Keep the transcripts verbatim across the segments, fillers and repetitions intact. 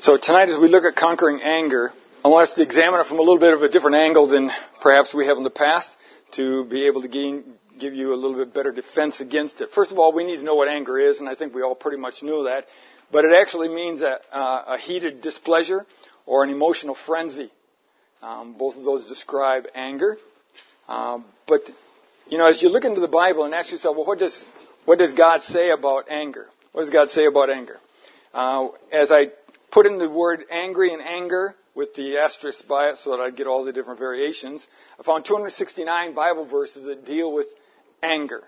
So tonight as we look at conquering anger, I want us to examine it from a little bit of a different angle than perhaps we have in the past to be able to gain, give you a little bit better defense against it. First of all, we need to know what anger is, and I think we all pretty much know that. But it actually means a, uh, a heated displeasure or an emotional frenzy. Um, both of those describe anger. Um, but, you know, as you look into the Bible and ask yourself, well, what does, what does God say about anger? What does God say about anger? Uh, as I put in the word angry and anger with the asterisk by it so that I'd get all the different variations, I found two hundred sixty-nine Bible verses that deal with anger.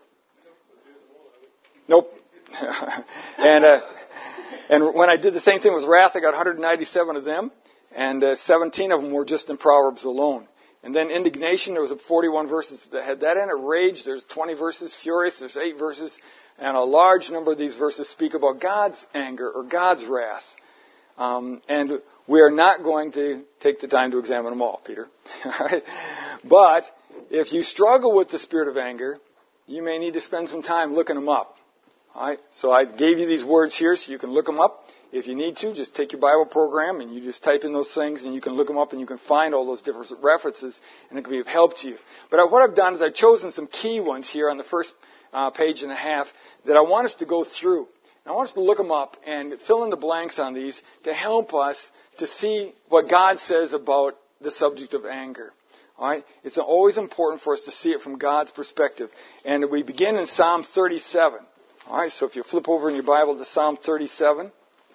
Nope. and uh, and when I did the same thing with wrath, I got one hundred ninety-seven of them, and uh, seventeen of them were just in Proverbs alone. And then indignation, there was forty-one verses that had that in it. Rage, there's twenty verses. Furious, there's eight verses. And a large number of these verses speak about God's anger or God's wrath. Um, and we are not going to take the time to examine them all, Peter. All right? But if you struggle with the spirit of anger, you may need to spend some time looking them up. All right? So I gave you these words here so you can look them up. If you need to, just take your Bible program and you just type in those things and you can look them up and you can find all those different references and it can be of help to you. But what I've done is I've chosen some key ones here on the first uh, page and a half that I want us to go through. I want us to look them up and fill in the blanks on these to help us to see what God says about the subject of anger. All right? It's always important for us to see it from God's perspective. And we begin in Psalm thirty-seven. All right? So if you flip over in your Bible to Psalm thirty-seven.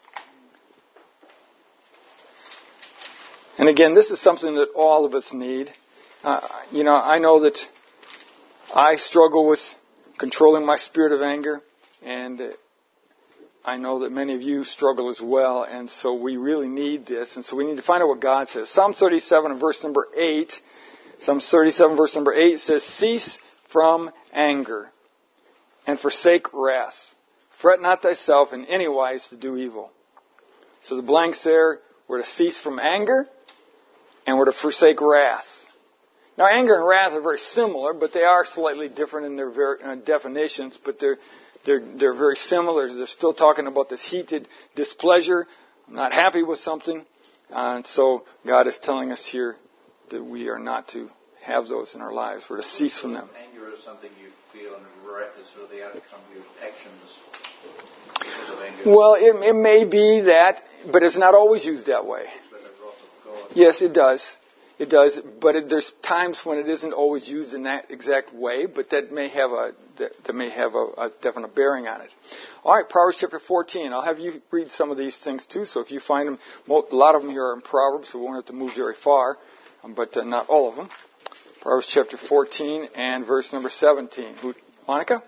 And again, this is something that all of us need. Uh, you know, I know that I struggle with controlling my spirit of anger, and uh, I know that many of you struggle as well, and so we really need this, and so we need to find out what God says. Psalm thirty-seven and verse number eight, Psalm thirty-seven verse number eight says, "Cease from anger and forsake wrath. Fret not thyself in any wise to do evil." So the blanks there were to cease from anger and we're to forsake wrath. Now, anger and wrath are very similar, but they are slightly different in their ver- uh, definitions, but they're They're, they're very similar. They're still talking about this heated displeasure. I'm not happy with something. Uh, and so God is telling us here that we are not to have those in our lives. We're to cease from them. Anger is something you feel and wrath is sort of the outcome of your actions because of anger. Well, it, it may be that, but it's not always used that way. Yes, it does. It does, but it, there's times when it isn't always used in that exact way, but that may have a that, that may have a, a definite bearing on it. All right, Proverbs chapter fourteen. I'll have you read some of these things too. So if you find them, a lot of them here are in Proverbs, so we won't have to move very far, um, but uh, not all of them. Proverbs chapter fourteen and verse number seventeen. Who, Monica?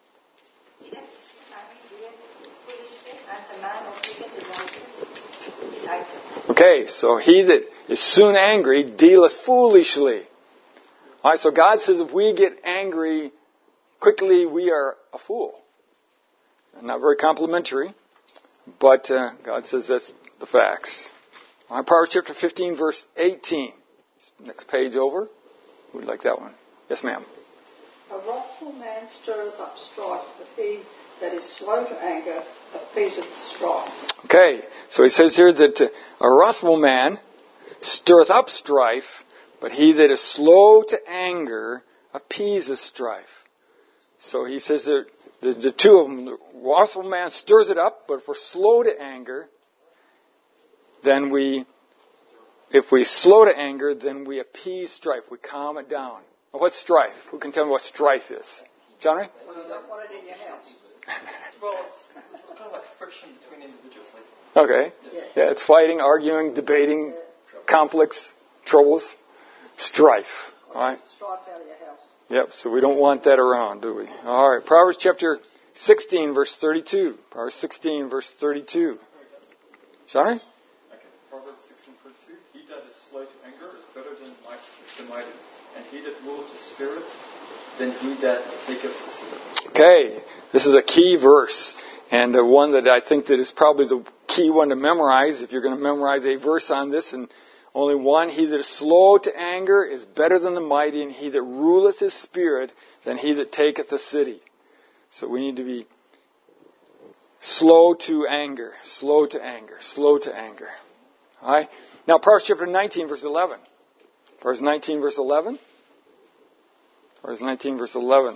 Okay, so he that is soon angry dealeth foolishly. All right, so God says if we get angry quickly, we are a fool. Not very complimentary, but uh, God says that's the facts. All right, Proverbs chapter fifteen, verse eighteen. Next page over. Who would like that one? Yes, ma'am. A wrathful man stirs up strife, but he that is slow to anger appeaseth strife. Okay, so he says here that uh, a wrathful man stirreth up strife, but he that is slow to anger appeaseth strife. So he says that the, the two of them, the wrathful man stirs it up, but if we're slow to anger, then we, if we slow to anger, then we appease strife. We calm it down. Now, what's strife? Who can tell me what strife is? Johnny? Well, you don't want it in your house. Well, it's, it's kind of like friction between individuals. Okay. Yeah, it's fighting, arguing, debating, conflicts, troubles, strife. All right. Strife out of your house. Yep. So we don't want that around, do we? All right. Proverbs chapter sixteen, verse thirty-two. Proverbs sixteen, verse thirty-two. Johnny? Okay. Proverbs sixteen, thirty-two. He that is slow to anger is better than the mighty, and he that ruleth the spirit than he that taketh the city. Okay, this is a key verse, and uh, one that I think that is probably the key one to memorize. If you're going to memorize a verse on this, and only one, he that is slow to anger is better than the mighty, and he that ruleth his spirit than he that taketh the city. So we need to be Slow to anger. Slow to anger. Slow to anger. All right? Now, Proverbs chapter nineteen, verse eleven. Proverbs nineteen, verse eleven. Proverbs nineteen, verse eleven.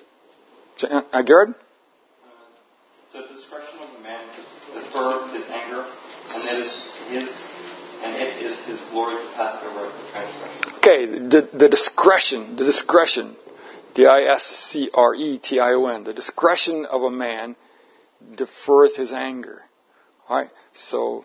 Uh, Garrett? Uh, the discretion of the man to defer his anger, and it is his, and it is his glory to pass over the transgression. Okay, the, the discretion, the discretion, D I S C R E T I O N, the discretion of a man deferreth his anger. All right, so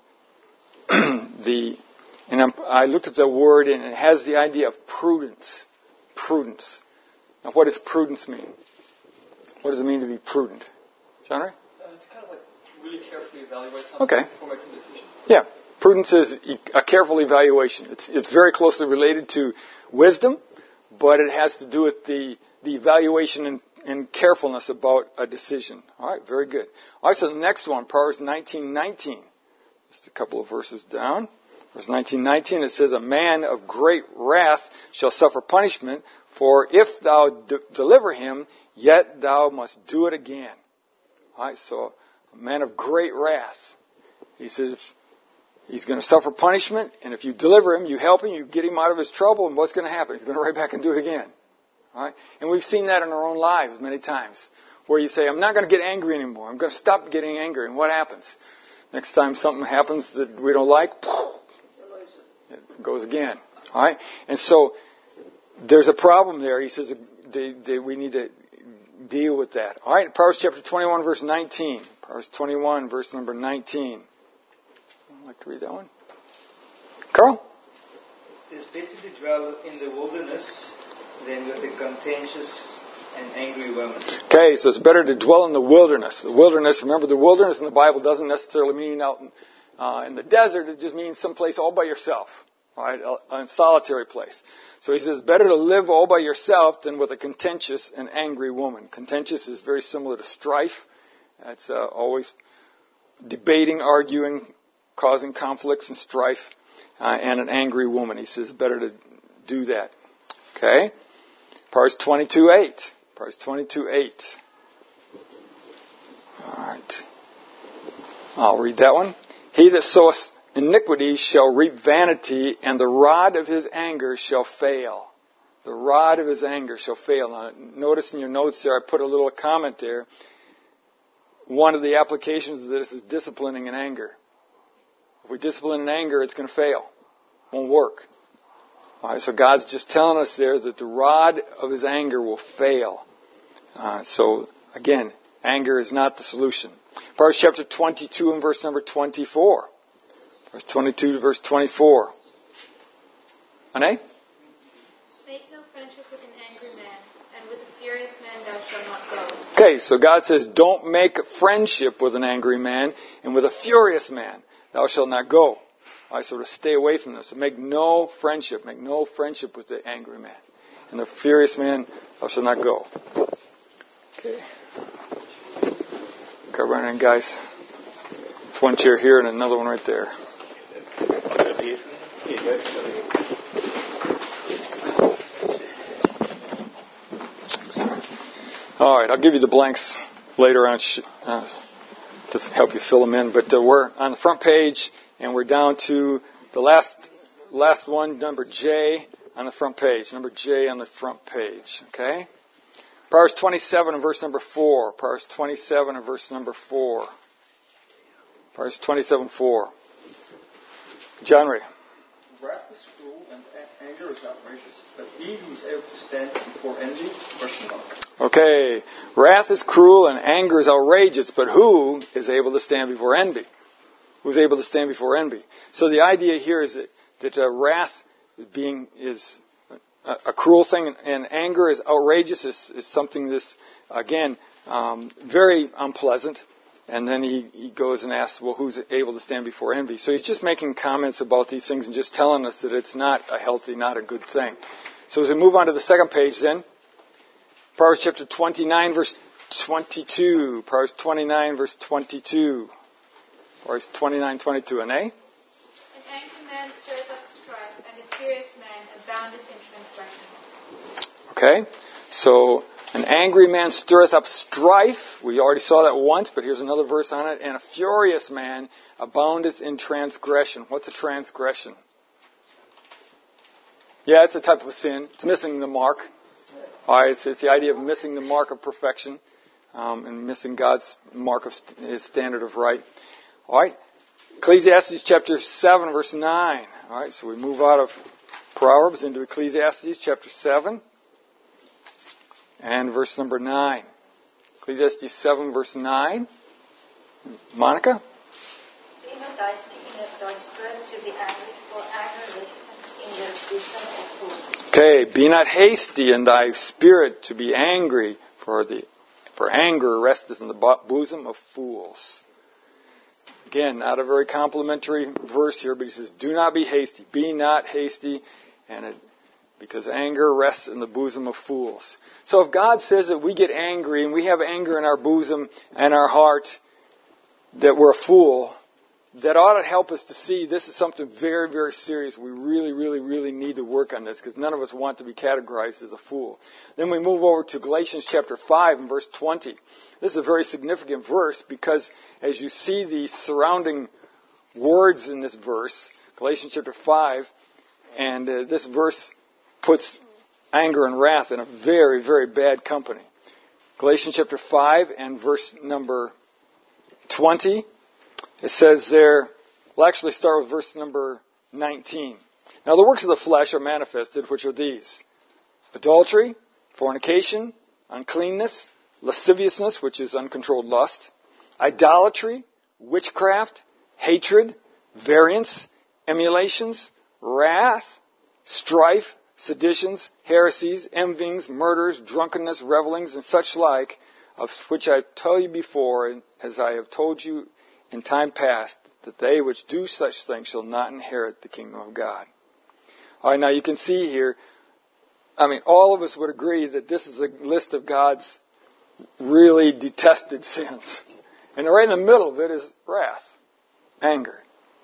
the, and I'm, I looked at the word, and it has the idea of prudence. Prudence. Now, what does prudence mean? What does it mean to be prudent? John Ray? Uh, it's kind of like really carefully evaluate something okay. before making a decision. Yeah. Prudence is a careful evaluation. It's, it's very closely related to wisdom, but it has to do with the, the evaluation and, and carefulness about a decision. All right, very good. All right, so the next one, Proverbs nineteen nineteen. Just a couple of verses down. Verse nineteen nineteen, it says, a man of great wrath shall suffer punishment, for if thou de- deliver him, yet thou must do it again. All right, so a man of great wrath. He says he's going to suffer punishment, and if you deliver him, you help him, you get him out of his trouble, and what's going to happen? He's going to right back and do it again. All right? And we've seen that in our own lives many times, where you say, I'm not going to get angry anymore. I'm going to stop getting angry. And what happens? Next time something happens that we don't like, it goes again. All right? And so there's a problem there. He says they, they, we need to deal with that. All right? Proverbs chapter twenty-one, verse nineteen. Proverbs twenty-one, verse number nineteen. I'd like to read that one. Carl? It is better to dwell in the wilderness than with a contentious and angry woman. Okay, so it's better to dwell in the wilderness. The wilderness, remember, the wilderness in the Bible doesn't necessarily mean out in, uh, in the desert. It just means someplace all by yourself. All right, a, a solitary place. So he says, better to live all by yourself than with a contentious and angry woman. Contentious is very similar to strife. It's uh, always debating, arguing, causing conflicts and strife, uh, and an angry woman. He says, better to do that. Okay? Proverbs twenty-two eight. Proverbs twenty-two eight. All right. I'll read that one. He that soweth iniquity shall reap vanity, and the rod of his anger shall fail. The rod of his anger shall fail. Now, notice in your notes there, I put a little comment there. One of the applications of this is disciplining in anger. If we discipline in anger, it's going to fail. It won't work. All right, so God's just telling us there that the rod of his anger will fail. Uh, so, again, anger is not the solution. Proverbs chapter twenty-two and verse number twenty-four. Verse twenty-two to verse twenty-four. Ane? Make no friendship with an angry man, and with a furious man thou shalt not go. Okay, so God says, don't make friendship with an angry man, and with a furious man thou shalt not go. All right, so to stay away from them. So make no friendship. Make no friendship with the angry man. And the furious man thou shalt not go. Okay. Go running, guys. There's one chair here and another one right there. All right, I'll give you the blanks later on uh, to help you fill them in. But uh, we're on the front page, and we're down to the last last one, number J on the front page. Number J on the front page. Okay. Proverbs twenty-seven and verse number four. Proverbs twenty-seven and verse number four. Proverbs twenty-seven four. John Ray. Wrath is cruel and a- anger is outrageous, but he who is able to stand before envy, question mark. Okay. Wrath is cruel and anger is outrageous, but who is able to stand before envy? Who's able to stand before envy? So the idea here is that, that uh, wrath being is a, a cruel thing, and anger is outrageous, is, is something that's, again, um, very unpleasant. And then he, he goes and asks, well, who's able to stand before envy? So he's just making comments about these things and just telling us that it's not a healthy, not a good thing. So as we move on to the second page then, Proverbs chapter twenty-nine, verse twenty-two. Proverbs twenty-nine, verse twenty-two. Proverbs twenty-nine, twenty-two. And A? An angry man stirs up strife, and a furious man aboundeth in transgression. Okay. So An angry man stirreth up strife. We already saw that once, but here's another verse on it. And a furious man aboundeth in transgression. What's a transgression? Yeah, it's a type of sin. It's missing the mark. All right, it's, it's the idea of missing the mark of perfection um, and missing God's mark of st- His standard of right. All right, Ecclesiastes chapter seven, verse nine. All right, so we move out of Proverbs into Ecclesiastes chapter seven. And verse number nine. Ecclesiastes seven, verse nine. Monica? Be not hasty in thy spirit to be angry, for anger resteth in the bosom of fools. Okay, be not hasty in thy spirit to be angry, for the for anger resteth in the bosom of fools. Again, not a very complimentary verse here, but he says, do not be hasty. Be not hasty, and it because anger rests in the bosom of fools. So if God says that we get angry and we have anger in our bosom and our heart, that we're a fool, that ought to help us to see this is something very, very serious. We really, really, really need to work on this because none of us want to be categorized as a fool. Then we move over to Galatians chapter five and verse twenty. This is a very significant verse because as you see the surrounding words in this verse, Galatians chapter five, and uh, this verse puts anger and wrath in a very, very bad company. Galatians chapter five and verse number twenty. It says there, we'll actually start with verse number nineteen. Now the works of the flesh are manifested, which are these: adultery, fornication, uncleanness, lasciviousness, which is uncontrolled lust, idolatry, witchcraft, hatred, variance, emulations, wrath, strife, seditions, heresies, envyings, murders, drunkenness, revellings, and such like, of which I tell you before, as I have told you in time past, that they which do such things shall not inherit the kingdom of God. All right, now you can see here, I mean, all of us would agree that this is a list of God's really detested sins. And right in the middle of it is wrath, anger.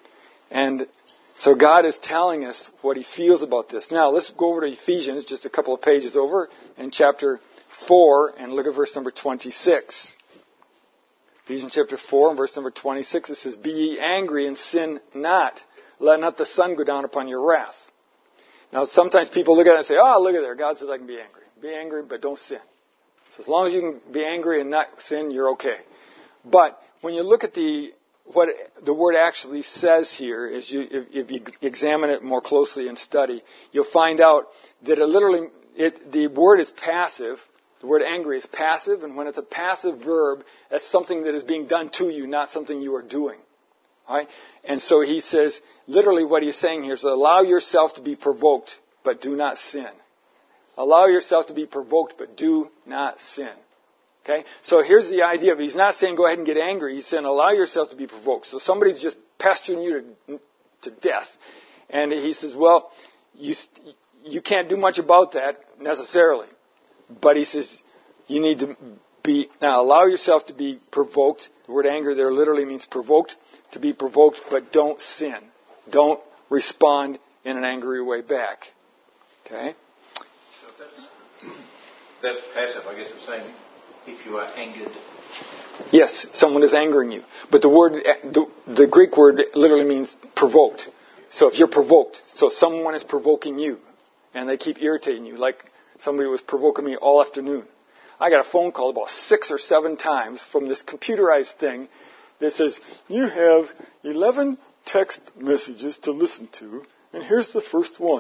And so God is telling us what He feels about this. Now, let's go over to Ephesians, just a couple of pages over, in chapter four, and look at verse number twenty-six. Ephesians chapter four and verse number twenty-six, it says, be ye angry and sin not. Let not the sun go down upon your wrath. Now, sometimes people look at it and say, oh, look at there. God says I can be angry. Be angry, but don't sin. So as long as you can be angry and not sin, you're okay. But when you look at the what the word actually says here, is you, if, if you examine it more closely and study, you'll find out that it literally, it, the word is passive. The word angry is passive, and when it's a passive verb, that's something that is being done to you, not something you are doing. All right? And so he says, literally what he's saying here is allow yourself to be provoked, but do not sin. Allow yourself to be provoked, but do not sin. Okay? So here's the idea of it. He's not saying go ahead and get angry. He's saying allow yourself to be provoked. So somebody's just pestering you to, to death. And he says, well, you, you can't do much about that necessarily. But he says you need to be, now allow yourself to be provoked. The word anger there literally means provoked, to be provoked, but don't sin. Don't respond in an angry way back. Okay? So that's, that's passive, I guess it's saying, if you are angered. Yes, someone is angering you. But the word, the, the Greek word literally means provoked. So if you're provoked, so someone is provoking you, and they keep irritating you, like somebody was provoking me all afternoon. I got a phone call about six or seven times from this computerized thing that says, you have eleven text messages to listen to, and here's the first one.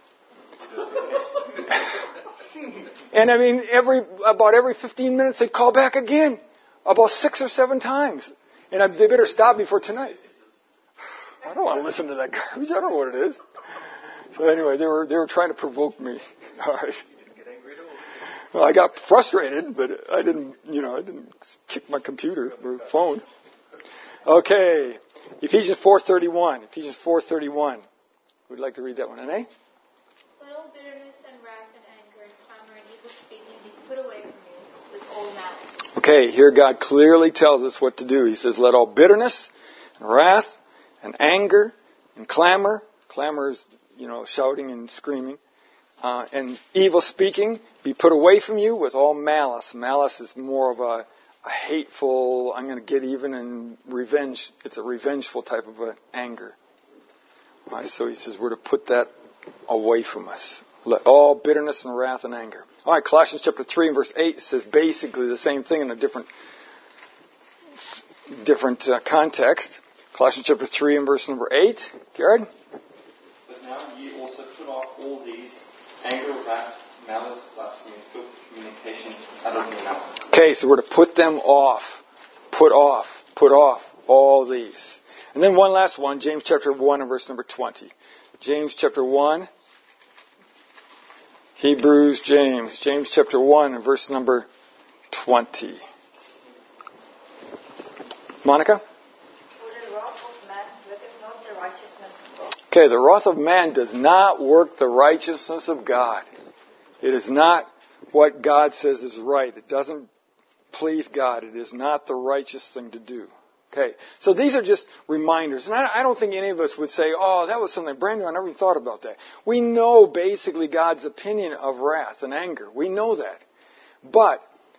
And I mean, every about every fifteen minutes they'd call back again, about six or seven times. And I, they better stop me for tonight. I don't want to listen to that garbage. I don't know what it is. So anyway, they were they were trying to provoke me. All right. Well, I got frustrated, but I didn't, you know, I didn't kick my computer or phone. Okay, Ephesians four thirty-one. Ephesians four thirty-one. We'd like to read that one, eh? Let all bitterness and wrath and anger and clamor and evil speaking be put away from you with all malice. Okay, here God clearly tells us what to do. He says, let all bitterness and wrath and anger and clamor, clamor is, you know, shouting and screaming, uh, and evil speaking be put away from you with all malice. Malice is more of a, a hateful, I'm going to get even, and revenge. It's a revengeful type of a anger. All right, so he says we're to put that away from us. Let all bitterness and wrath and anger. All right, Colossians chapter three and verse eight says basically the same thing in a different different uh, context. Colossians chapter three and verse number eight. Jared? But now ye also put off all these: anger, wrath, malice, blasphemy, filthy communications out of your mouth. Okay, so we're to put them off. Put off. Put off all these. And then one last one, James chapter one and verse number twenty. James chapter one. Hebrews, James. James chapter one and verse number twenty. Monica? Okay, the wrath of man does not work the righteousness of God. It is not what God says is right. It doesn't please God. It is not the righteous thing to do. Okay, so these are just reminders. And I, I don't think any of us would say, oh, that was something brand new. I never even thought about that. We know basically God's opinion of wrath and anger. We know that. But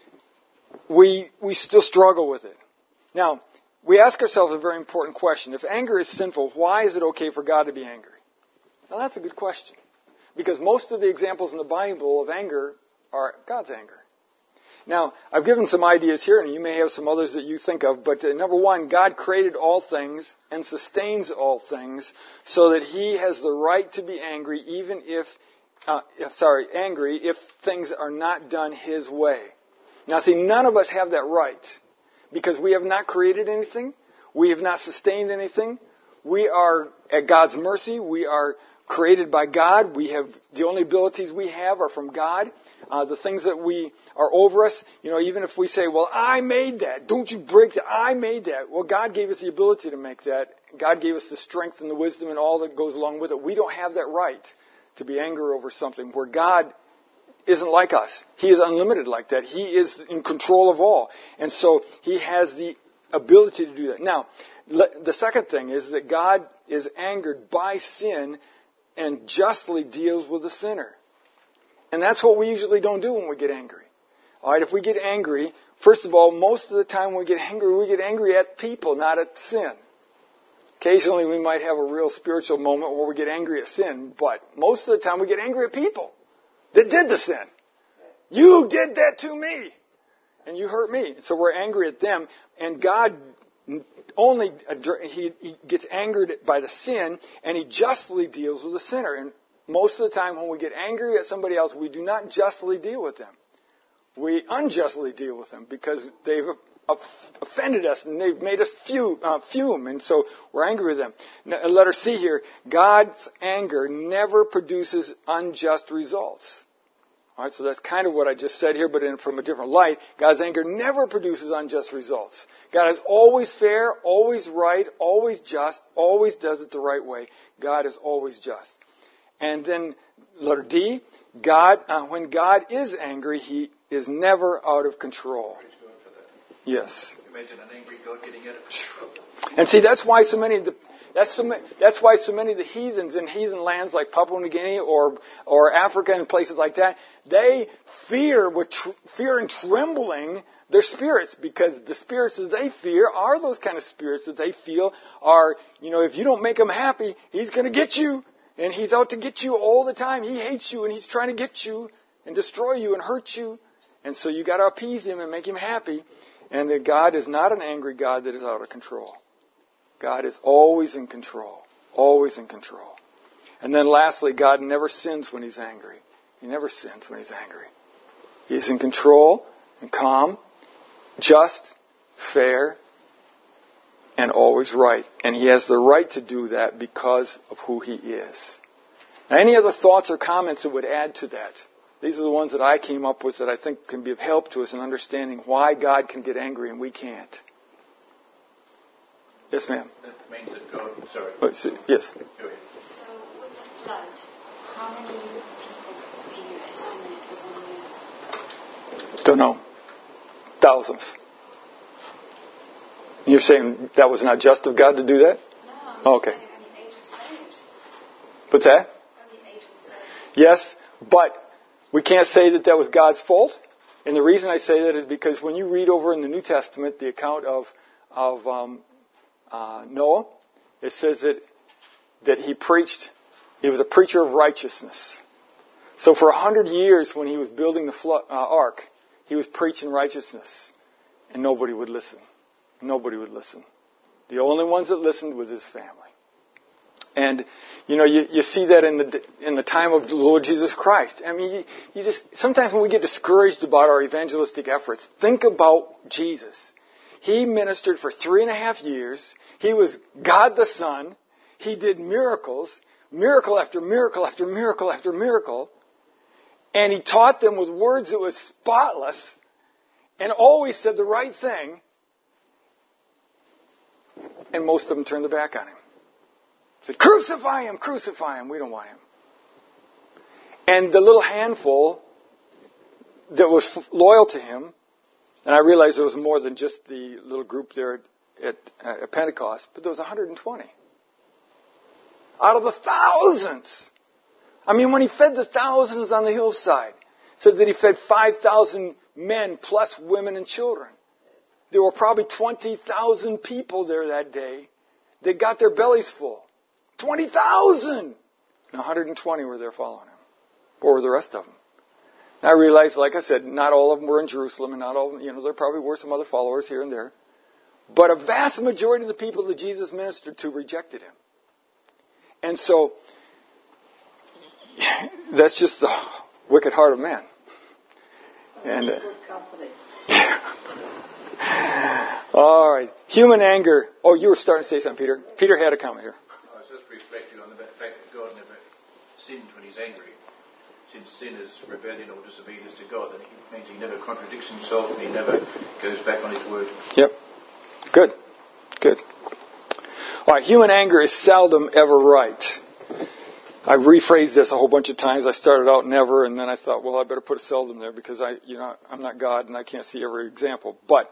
we we still struggle with it. Now, we ask ourselves a very important question. If anger is sinful, why is it okay for God to be angry? Now, that's a good question. Because most of the examples in the Bible of anger are God's anger. Now, I've given some ideas here, and you may have some others that you think of, but uh, number one, God created all things and sustains all things so that He has the right to be angry even if, uh, if, sorry, angry if things are not done His way. Now, see, none of us have that right because we have not created anything. We have not sustained anything. We are at God's mercy. We are created by God. We have, the only abilities we have are from God. Uh, the things that we are over us, you know, even if we say, well, I made that. Don't you break that. I made that. Well, God gave us the ability to make that. God gave us the strength and the wisdom and all that goes along with it. We don't have that right to be angry over something where God isn't like us. He is unlimited like that. He is in control of all. And so He has the ability to do that. Now, the second thing is that God is angered by sin and justly deals with the sinner. And that's what we usually don't do when we get angry. All right, if we get angry, first of all, most of the time when we get angry, we get angry at people, not at sin. Occasionally we might have a real spiritual moment where we get angry at sin, but most of the time we get angry at people that did the sin. You did that to me, and you hurt me. So we're angry at them, and God only, he, he gets angered by the sin, and He justly deals with the sinner. And most of the time when we get angry at somebody else, we do not justly deal with them. We unjustly deal with them because they've offended us and they've made us fume, and so we're angry with them. Now, letter C here, God's anger never produces unjust results. All right, so that's kind of what I just said here, but in, from a different light. God's anger never produces unjust results. God is always fair, always right, always just, always does it the right way. God is always just. And then letter D, God, uh, when God is angry, He is never out of control. Yes. Imagine an angry God getting at it. And see, that's why so many of the that's so many, that's why so many of the heathens in heathen lands like Papua New Guinea or or Africa and places like that, they fear with tr- fear and trembling their spirits, because the spirits that they fear are those kind of spirits that they feel are, you know, if you don't make Him happy, He's going to get you. And He's out to get you all the time. He hates you and He's trying to get you and destroy you and hurt you. And so you got to appease Him and make Him happy. And that God is not an angry God that is out of control. God is always in control. Always in control. And then lastly, God never sins when He's angry. He never sins when He's angry. He is in control and calm, just, fair, and always right. And He has the right to do that because of who He is. Now, any other thoughts or comments that would add to that? These are the ones that I came up with that I think can be of help to us in understanding why God can get angry and we can't. Yes, ma'am. That means that God, sorry. Oh, so, yes. Go ahead. So with the flood, how many people do you estimate was on the earth? Don't know. Thousands. You're saying that was not just of God to do that? No, I'm oh, okay. saying only eight were saved. What's that? Only eight were saved. Yes. But we can't say that that was God's fault. And the reason I say that is because when you read over in the New Testament the account of of um, uh, Noah, it says that that he preached. He was a preacher of righteousness. So for a hundred years, when he was building the flood, uh, ark, he was preaching righteousness, and nobody would listen. Nobody would listen. The only ones that listened was his family. And, you know, you, you see that in the in the time of the Lord Jesus Christ. I mean, you, you just, sometimes when we get discouraged about our evangelistic efforts, think about Jesus. He ministered for three and a half years. He was God the Son. He did miracles, miracle after miracle after miracle after miracle. And he taught them with words that was spotless and always said the right thing. And most of them turned their back on him. Said, crucify him, crucify him. We don't want him. And the little handful that was loyal to him, and I realized there was more than just the little group there at, at, uh, at Pentecost, but there was one hundred twenty. Out of the thousands. I mean, when he fed the thousands on the hillside, it said that he fed five thousand men plus women and children. There were probably twenty thousand people there that day that got their bellies full. twenty thousand! And one hundred twenty were there following him. What were the rest of them? And I realized, like I said, not all of them were in Jerusalem, and not all of them, you know, there probably were some other followers here and there. But a vast majority of the people that Jesus ministered to rejected him. And so, that's just the wicked heart of man. And uh, all right, human anger. Oh, you were starting to say something, Peter. Peter had a comment here. I was just reflecting on the fact that God never sinned when he's angry. Since sin is rebellion or disobedience to God, that he means he never contradicts himself and he never goes back on his word. Yep. Good. Good. All right, human anger is seldom ever right. I've rephrased this a whole bunch of times. I started out never, and then I thought, well, I better put a seldom there because I, you know, I'm not God and I can't see every example. But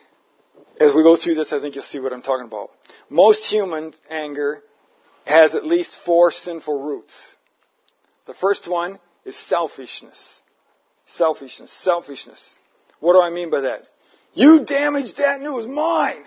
as we go through this, I think you'll see what I'm talking about. Most human anger has at least four sinful roots. The first one is selfishness. Selfishness. Selfishness. What do I mean by that? You damaged that and it was mine.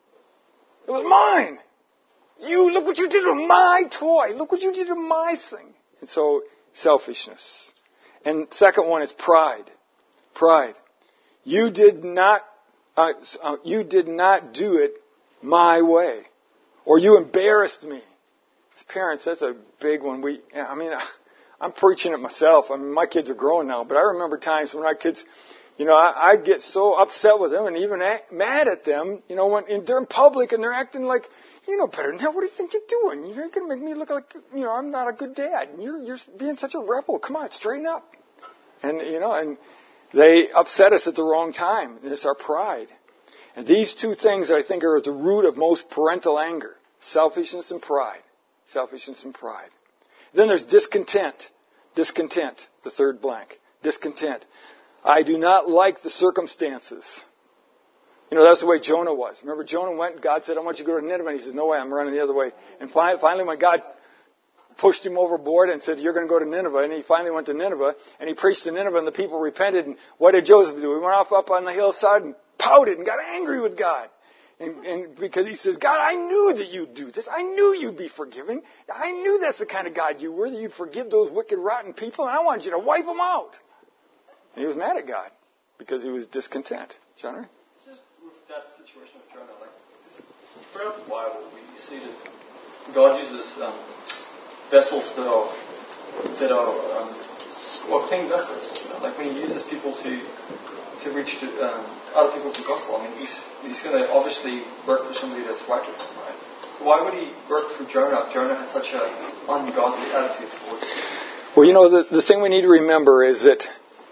It was mine. You, look what you did to my toy. Look what you did to my thing. And so, selfishness. And second one is pride. Pride. You did not, uh, uh, you did not do it my way. Or you embarrassed me. As parents, that's a big one. We, I mean, I'm preaching it myself. I mean, my kids are grown now, but I remember times when my kids, you know, I, I'd get so upset with them and even act, mad at them, you know, when in, they're in public and they're acting like, you know better than that. What do you think you're doing? You're going to make me look like, you know, I'm not a good dad. And you're, you're being such a rebel. Come on, straighten up. And, you know, and they upset us at the wrong time. And it's our pride. And these two things, I think, are at the root of most parental anger. Selfishness and pride. Selfishness and pride. Then there's discontent. Discontent. The third blank. Discontent. I do not like the circumstances. You know, that's the way Jonah was. Remember, Jonah went and God said, I want you to go to Nineveh. And he said, no way, I'm running the other way. And finally, when God pushed him overboard and said, you're going to go to Nineveh, and he finally went to Nineveh, and he preached to Nineveh, and the people repented. And what did Joseph do? He went off up on the hillside and pouted and got angry with God. And, and because he says, God, I knew that you'd do this. I knew you'd be forgiving. I knew that's the kind of God you were, that you'd forgive those wicked, rotten people, and I wanted you to wipe them out. And he was mad at God because he was discontent. John Ray? Just with that situation of Jonah, like throughout the Bible, we see that God uses um, vessels that are that are um, well, clean vessels. You know? Like when He uses people to to reach to, um, other people with the gospel. I mean, He's He's going to obviously work for somebody that's right with Him, right? Why would He work through Jonah if Jonah had such an ungodly attitude towards Him? Well, you know, the the thing we need to remember is that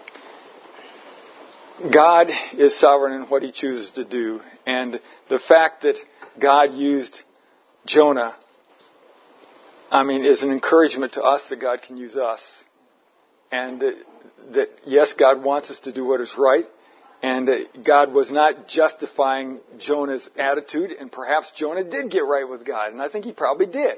God is sovereign in what He chooses to do. And the fact that God used Jonah, I mean, is an encouragement to us that God can use us. And that, that yes, God wants us to do what is right. And God was not justifying Jonah's attitude. And perhaps Jonah did get right with God. And I think he probably did.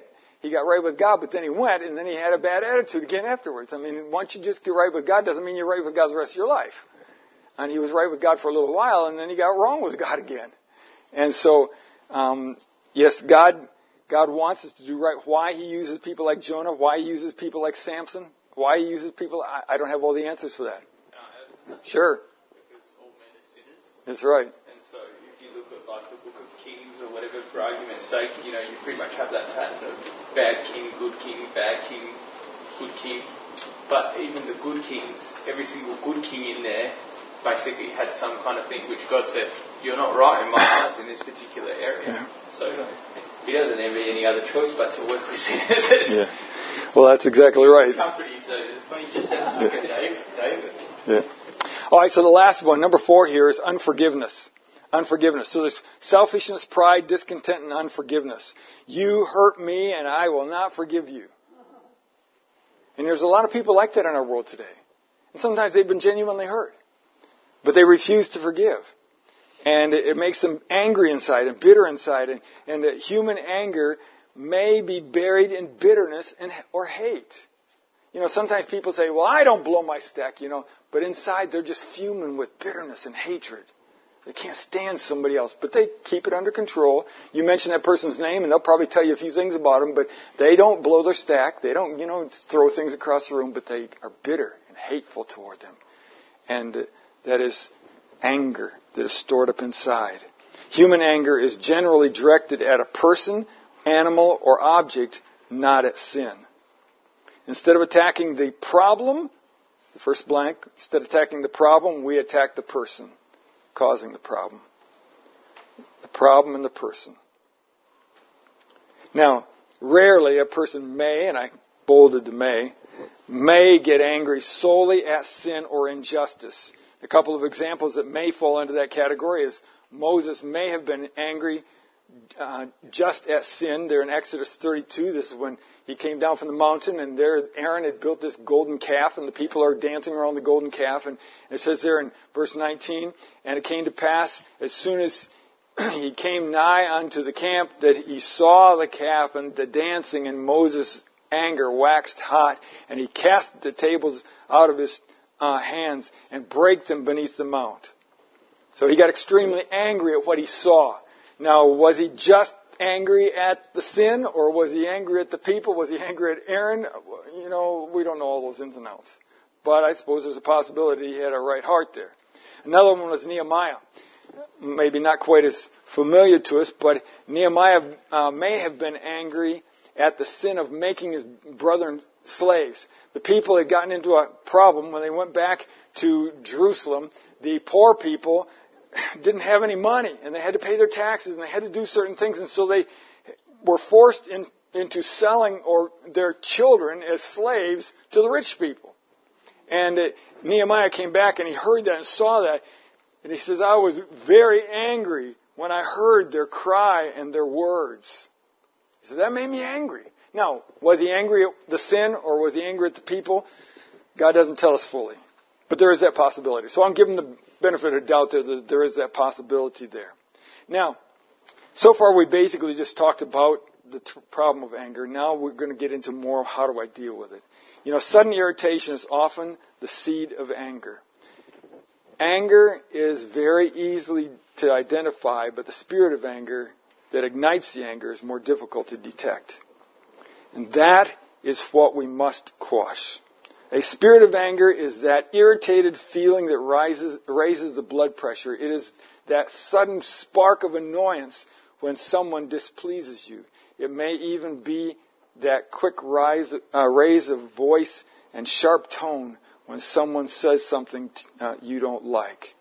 he got right with God, but then he went, and then he had a bad attitude again afterwards. I mean, once you just get right with God, doesn't mean you're right with God the rest of your life. And he was right with God for a little while, and then he got wrong with God again. And so, um, yes, God, God wants us to do right. Why he uses people like Jonah, why he uses people like Samson, why he uses people, I, I don't have all the answers for that. No, sure. Because all men are sinners. That's right. And so if you look at like the book of Kings or whatever, for argument's sake, you know, you pretty much have that pattern of bad king, good king, bad king, good king. But even the good kings, every single good king in there basically had some kind of thing which God said, you're not right in my eyes in this particular area. Yeah. So he doesn't have any other choice but to work with sinners. Yeah. Well, that's exactly right. Company, so it's funny, just have to look at David. David. Yeah. All right, so the last one, number four here, is unforgiveness. Unforgiveness. So there's selfishness, pride, discontent, and unforgiveness. You hurt me, and I will not forgive you. And there's a lot of people like that in our world today. And sometimes they've been genuinely hurt. But they refuse to forgive. And it, it makes them angry inside and bitter inside. And, and uh, human anger may be buried in bitterness and or hate. You know, sometimes people say, well, I don't blow my stack, you know. But inside they're just fuming with bitterness and hatred. They can't stand somebody else, but they keep it under control. You mention that person's name, and they'll probably tell you a few things about them, but they don't blow their stack. They don't, you know, throw things across the room, but they are bitter and hateful toward them. And uh, that is anger that is stored up inside. Human anger is generally directed at a person, animal, or object, not at sin. Instead of attacking the problem, the first blank, instead of attacking the problem, we attack the person causing the problem. The problem and the person. Now, rarely a person may, and I bolded the may, may get angry solely at sin or injustice. A couple of examples that may fall into that category is Moses may have been angry uh, just at sin. There in Exodus thirty-two, this is when he came down from the mountain, and there Aaron had built this golden calf, and the people are dancing around the golden calf. And it says there in verse nineteen, and it came to pass, as soon as he came nigh unto the camp, that he saw the calf and the dancing, and Moses' anger waxed hot, and he cast the tables out of his uh, hands and brake them beneath the mount. So he got extremely angry at what he saw. Now, was he just angry at the sin, or was he angry at the people? Was he angry at Aaron? You know, we don't know all those ins and outs. But I suppose there's a possibility he had a right heart there. Another one was Nehemiah. Maybe not quite as familiar to us, but Nehemiah uh, may have been angry at the sin of making his brethren slaves. The people had gotten into a problem when they went back to Jerusalem. The poor people didn't have any money, and they had to pay their taxes, and they had to do certain things, and so they were forced in, into selling or their children as slaves to the rich people. And uh, Nehemiah came back, and he heard that and saw that, and he says, I was very angry when I heard their cry and their words. He said, that made me angry. Now, was he angry at the sin, or was he angry at the people? God doesn't tell us fully. But there is that possibility. So I'm giving the benefit of doubt there that there is that possibility there. Now, so far we basically just talked about the t- problem of anger. Now we're going to get into more of how do I deal with it. You know, sudden irritation is often the seed of anger. Anger is very easily to identify, but the spirit of anger that ignites the anger is more difficult to detect. And that is what we must quash. A spirit of anger is that irritated feeling that rises, raises the blood pressure. It is that sudden spark of annoyance when someone displeases you. It may even be that quick rise, uh, raise of voice and sharp tone when someone says something uh, you don't like.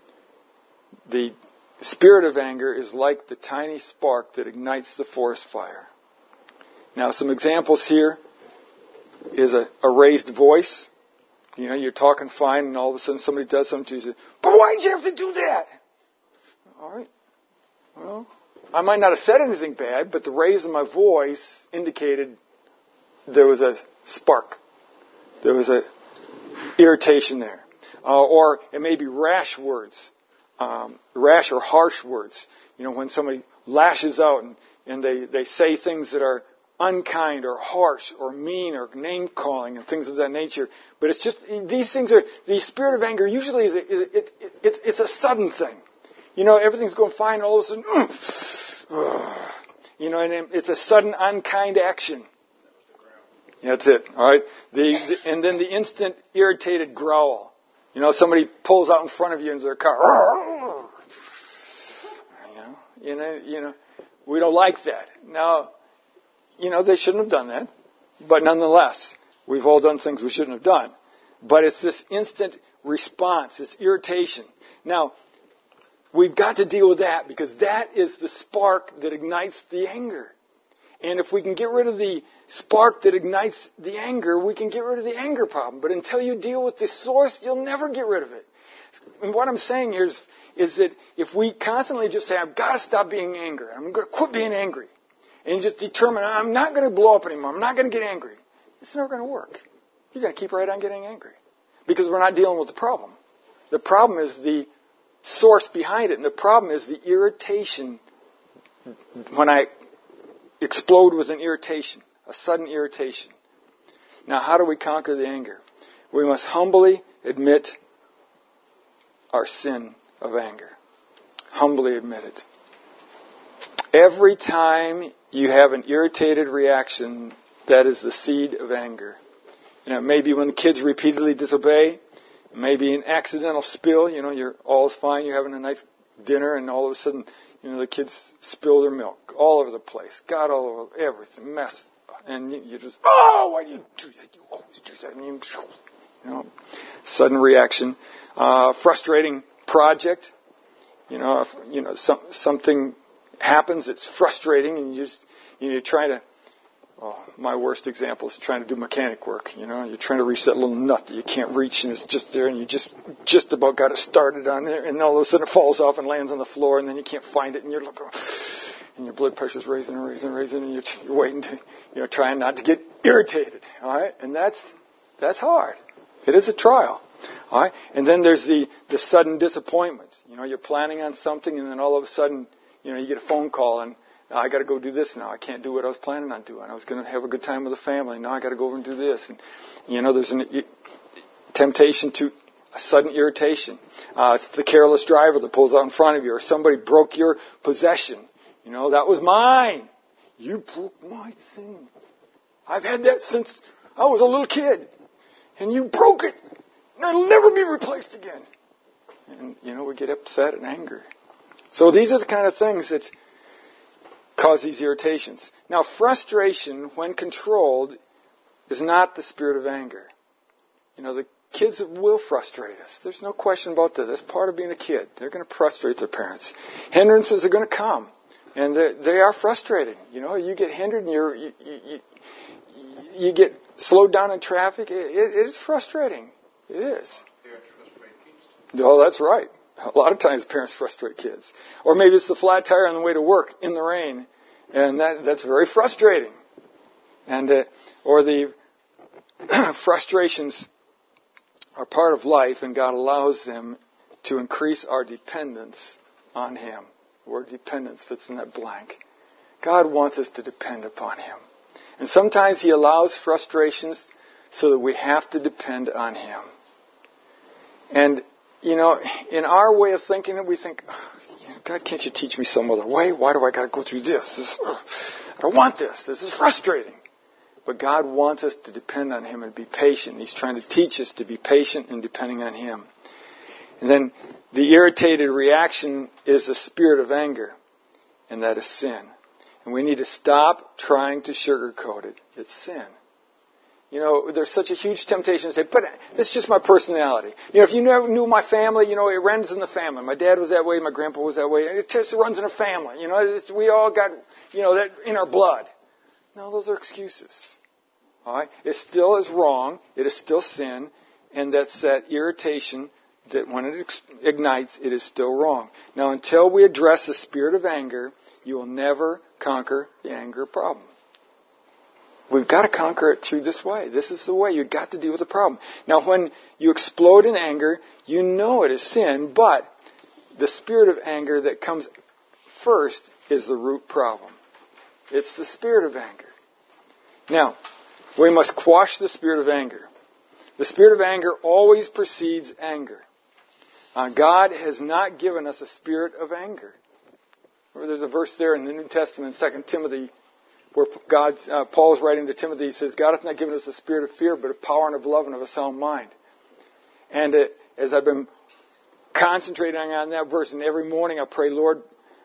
The spirit of anger is like the tiny spark that ignites the forest fire. Now, some examples here is a, a raised voice. You know, you're talking fine, and all of a sudden somebody does something to you. Say, but why did you have to do that? All right. Well, I might not have said anything bad, but the raise of my voice indicated there was a spark. There was a irritation there. Uh, or it may be rash words, um, rash or harsh words. You know, when somebody lashes out and, and they, they say things that are unkind or harsh or mean or name calling and things of that nature. But it's just, these things are, the spirit of anger usually is, a, is a, it, it, it's, it's a sudden thing. You know, everything's going fine and all of a sudden, uh, you know, and it's a sudden unkind action. That's it, all right? The, the, and then the instant irritated growl. You know, somebody pulls out in front of you into their car. You know, you know, you know, we don't like that. Now, you know, they shouldn't have done that. But nonetheless, we've all done things we shouldn't have done. But it's this instant response, this irritation. Now, we've got to deal with that because that is the spark that ignites the anger. And if we can get rid of the spark that ignites the anger, we can get rid of the anger problem. But until you deal with the source, you'll never get rid of it. And what I'm saying here is, is that if we constantly just say, I've got to stop being angry, I'm going to quit being angry, and you just determine, I'm not going to blow up anymore, I'm not going to get angry, it's never going to work. You're going to keep right on getting angry because we're not dealing with the problem. The problem is the source behind it, and the problem is the irritation. When I explode with an irritation, a sudden irritation. Now, how do we conquer the anger? We must humbly admit our sin of anger. Humbly admit it. Every time you have an irritated reaction, that is the seed of anger. You know, maybe when the kids repeatedly disobey, maybe an accidental spill, you know, you're all's fine, you're having a nice dinner, and all of a sudden, you know, the kids spill their milk all over the place. God, all over everything, mess. And you, you just, oh, why do you do that? You always do that. And you, you know, sudden reaction. Uh, frustrating project. You know, if, you know, some, something happens, it's frustrating, and you just, you know, you're trying to, oh, my worst example is trying to do mechanic work. You know, you're trying to reach that little nut that you can't reach, and it's just there, and you just just about got it started on there, and all of a sudden it falls off and lands on the floor, and then you can't find it, and you're looking, and your blood pressure's raising and raising and raising, and you're, you're waiting to, you know, trying not to get irritated. All right, and that's that's hard. It is a trial. All right, and then there's the the sudden disappointments. You know, you're planning on something, and then all of a sudden, you know, you get a phone call, and I got to go do this now. I can't do what I was planning on doing. I was going to have a good time with the family. Now I got to go over and do this. And, you know, there's a temptation to a sudden irritation. Uh, it's the careless driver that pulls out in front of you, or somebody broke your possession. You know, that was mine. You broke my thing. I've had that since I was a little kid. And you broke it. And it'll never be replaced again. And, you know, we get upset and angry. So these are the kind of things that cause these irritations. Now, frustration, when controlled, is not the spirit of anger. You know, the kids will frustrate us. There's no question about that. That's part of being a kid. They're going to frustrate their parents. Hindrances are going to come, and they are frustrating. You know, you get hindered, and you're, you, you, you get slowed down in traffic. It, it, it is frustrating. It is. Parents frustrate kids. Oh, that's right. A lot of times parents frustrate kids. Or maybe it's the flat tire on the way to work in the rain. And that, that's very frustrating. And uh, or the frustrations are part of life, and God allows them to increase our dependence on Him. The word dependence fits in that blank. God wants us to depend upon Him. And sometimes He allows frustrations so that we have to depend on Him. And you know, in our way of thinking, we think, oh, God, can't you teach me some other way? Why do I got to go through this? this uh, I don't want this. This is frustrating. But God wants us to depend on Him and be patient. He's trying to teach us to be patient and depending on Him. And then the irritated reaction is a spirit of anger, and that is sin. And we need to stop trying to sugarcoat it. It's sin. You know, there's such a huge temptation to say, but this is just my personality. You know, if you never knew my family, you know, it runs in the family. My dad was that way, my grandpa was that way. It just runs in a family. You know, it's, we all got, you know, that in our blood. No, those are excuses. All right? It still is wrong. It is still sin. And that's that irritation that when it ignites, it is still wrong. Now, until we address the spirit of anger, you will never conquer the anger problem. We've got to conquer it through this way. This is the way. You've got to deal with the problem. Now, when you explode in anger, you know it is sin, but the spirit of anger that comes first is the root problem. It's the spirit of anger. Now, we must quash the spirit of anger. The spirit of anger always precedes anger. Uh, God has not given us a spirit of anger. There's a verse there in the New Testament, Second Timothy, where God, uh, Paul is writing to Timothy. He says, God hath not given us a spirit of fear, but of power and of love and of a sound mind. And uh, as I've been concentrating on that verse, and every morning I pray, Lord,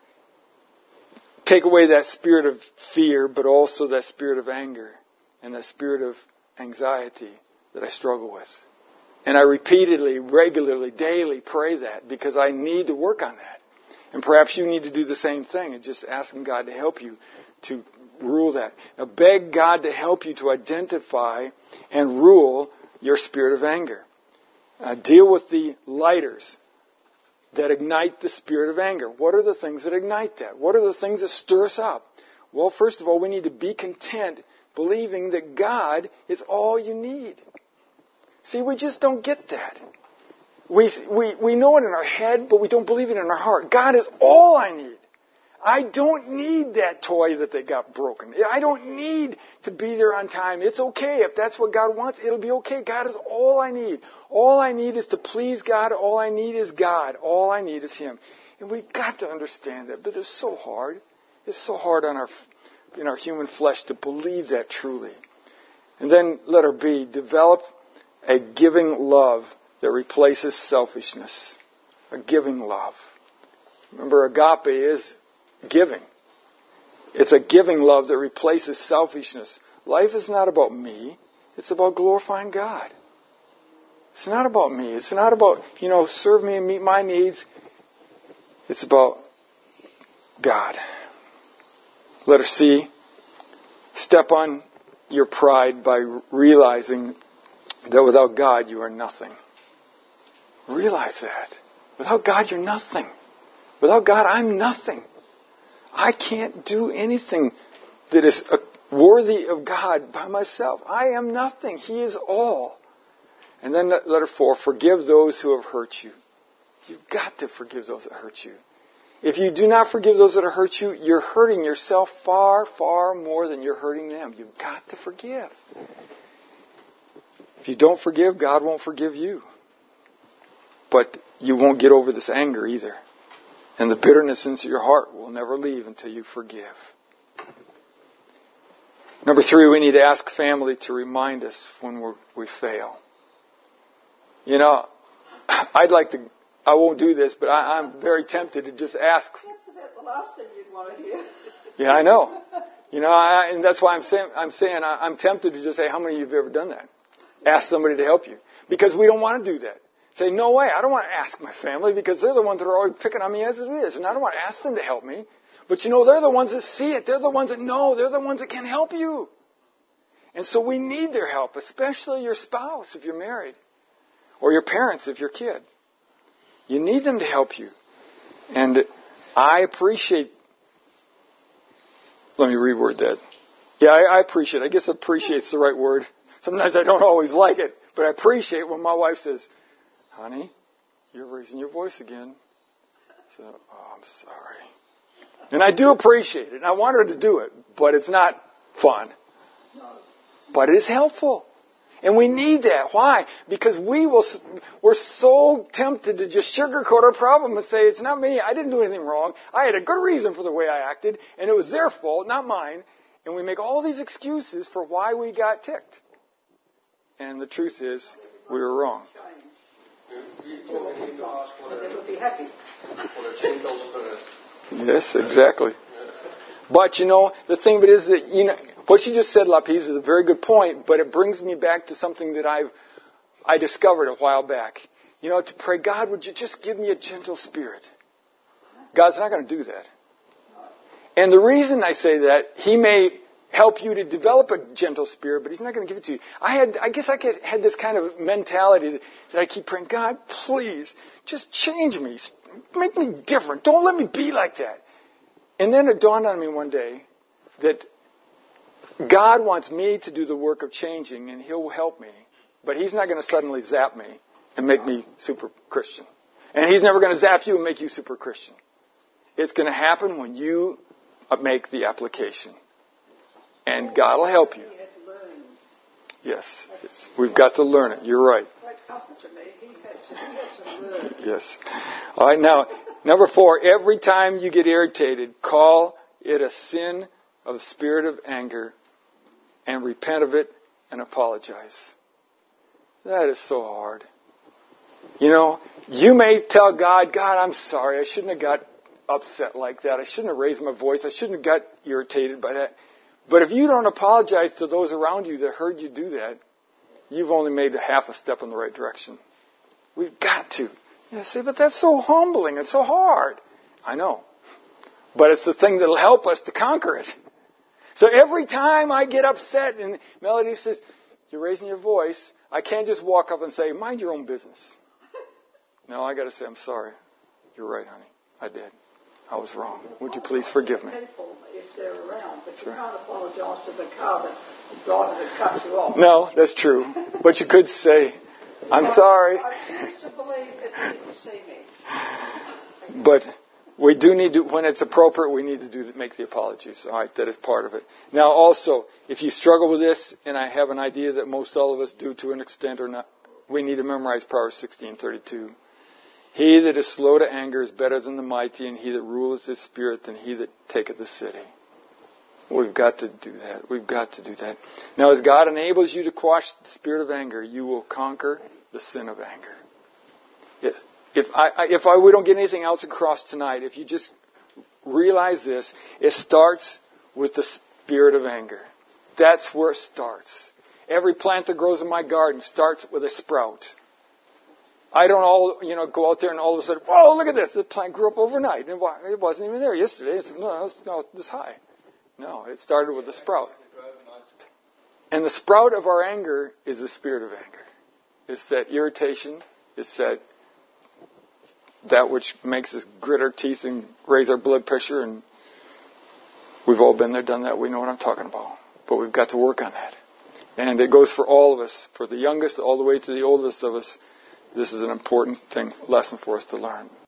take away that spirit of fear, but also that spirit of anger and that spirit of anxiety that I struggle with. And I repeatedly, regularly, daily pray that because I need to work on that. And perhaps you need to do the same thing and just asking God to help you to rule that. Now beg God to help you to identify and rule your spirit of anger. Uh, deal with the lighters that ignite the spirit of anger. What are the things that ignite that? What are the things that stir us up? Well, first of all, we need to be content believing that God is all you need. See, we just don't get that. We, we, we know it in our head, but we don't believe it in our heart. God is all I need. I don't need that toy that they got broken. I don't need to be there on time. It's okay. If that's what God wants, it'll be okay. God is all I need. All I need is to please God. All I need is God. All I need is Him. And we've got to understand that, but it's so hard. It's so hard on our, in our human flesh to believe that truly. And then, letter B, develop a giving love that replaces selfishness. A giving love. Remember, agape is giving. It's a giving love that replaces selfishness. Life is not about me. It's about glorifying God. It's not about me. It's not about, you know, serve me and meet my needs. It's about God. Letter C, step on your pride by realizing that without God you are nothing. Realize that. Without God you're nothing. Without God I'm nothing. I can't do anything that is worthy of God by myself. I am nothing. He is all. And then letter four, forgive those who have hurt you. You've got to forgive those that hurt you. If you do not forgive those that hurt you, you're hurting yourself far, far more than you're hurting them. You've got to forgive. If you don't forgive, God won't forgive you. But you won't get over this anger either. And the bitterness into your heart will never leave until you forgive. Number three, we need to ask family to remind us when we're, we fail. You know, I'd like to, I won't do this, but I, I'm very tempted to just ask. That's about the last thing you'd want to hear. Yeah, I know. You know, I, and that's why I'm saying, I'm saying I, I'm tempted to just say, how many of you have ever done that? Ask somebody to help you. Because we don't want to do that. Say, no way, I don't want to ask my family because they're the ones that are always picking on me as it is. And I don't want to ask them to help me. But you know, they're the ones that see it. They're the ones that know. They're the ones that can help you. And so we need their help, especially your spouse if you're married. Or your parents if you're a kid. You need them to help you. And I appreciate... Let me reword that. Yeah, I, I appreciate. I guess appreciate's the right word. Sometimes I don't always like it. But I appreciate when my wife says, honey, you're raising your voice again. So, oh, I'm sorry. And I do appreciate it. And I want her to do it. But it's not fun. But it is helpful. And we need that. Why? Because we will, we're so tempted to just sugarcoat our problem and say, it's not me. I didn't do anything wrong. I had a good reason for the way I acted. And it was their fault, not mine. And we make all these excuses for why we got ticked. And the truth is, we were wrong. Yes, exactly. But, you know, the thing of it is that, you know, what you just said, Lapis, is a very good point, but it brings me back to something that I've I discovered a while back. You know, to pray, God, would you just give me a gentle spirit? God's not going to do that. And the reason I say that, He may help you to develop a gentle spirit, but He's not going to give it to you. I had, I guess I get, had this kind of mentality that, that I keep praying, God, please, just change me. Make me different. Don't let me be like that. And then it dawned on me one day that God wants me to do the work of changing, and He'll help me. But He's not going to suddenly zap me and make me super Christian. And He's never going to zap you and make you super Christian. It's going to happen when you make the application. And God will help you. Yes. Yes. We've got to learn it. You're right. Great comfort to me. He had to, he had to learn. Yes. All right, now, number four, every time you get irritated, call it a sin of spirit of anger and repent of it and apologize. That is so hard. You know, you may tell God, God, I'm sorry. I shouldn't have got upset like that. I shouldn't have raised my voice. I shouldn't have got irritated by that. But if you don't apologize to those around you that heard you do that, you've only made a half a step in the right direction. We've got to. You say, but that's so humbling. It's so hard. I know. But it's the thing that'll help us to conquer it. So every time I get upset and Melody says, you're raising your voice, I can't just walk up and say, mind your own business. No, I got to say, I'm sorry. You're right, honey. I did. I was wrong. Would you please forgive me? People, if they're around, but That's you right. can't apologise to the car that driver that cut you off. No, that's true. But you could say, I'm I, sorry. I choose to believe that you can see me. But we do need to, when it's appropriate, we need to do make the apologies. All right, that is part of it. Now, also, if you struggle with this, and I have an idea that most all of us do to an extent or not, we need to memorize Proverbs sixteen thirty-two. He that is slow to anger is better than the mighty, and he that ruleth his spirit than he that taketh the city. We've got to do that. We've got to do that. Now, as God enables you to quash the spirit of anger, you will conquer the sin of anger. If, if I, if I, we don't get anything else across tonight, if you just realize this, it starts with the spirit of anger. That's where it starts. Every plant that grows in my garden starts with a sprout. I don't all, you know, go out there and all of a sudden, whoa, look at this. The plant grew up overnight. It wasn't even there yesterday. It's, no, it's not this high. No, it started with a sprout. And the sprout of our anger is the spirit of anger. It's that irritation. It's that, that which makes us grit our teeth and raise our blood pressure. And we've all been there, done that. We know what I'm talking about. But we've got to work on that. And it goes for all of us, for the youngest all the way to the oldest of us. This is an important thing, lesson for us to learn.